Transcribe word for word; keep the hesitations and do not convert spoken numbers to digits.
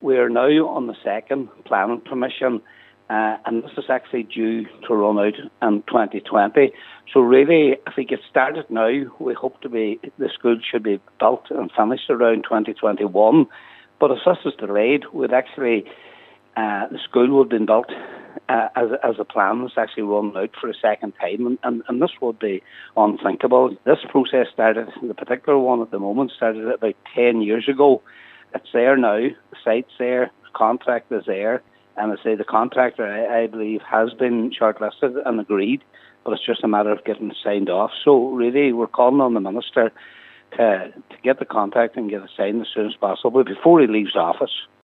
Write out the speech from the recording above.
we are now on the second planning permission, uh, and this is actually due to run out in twenty twenty. So really, if we get started now, we hope to be the school should be built and finished around twenty twenty-one. But if this is delayed, we'd actually uh, the school would have been built uh, as as a plan was actually run out for a second time, and, and, and this would be unthinkable. This process started, the particular one at the moment started about ten years ago. It's there now, the site's there, the contract is there, and I say the contractor, I, I believe, has been shortlisted and agreed, but it's just a matter of getting it signed off. So really, we're calling on the Minister to, to get the contract and get it signed as soon as possible before he leaves office.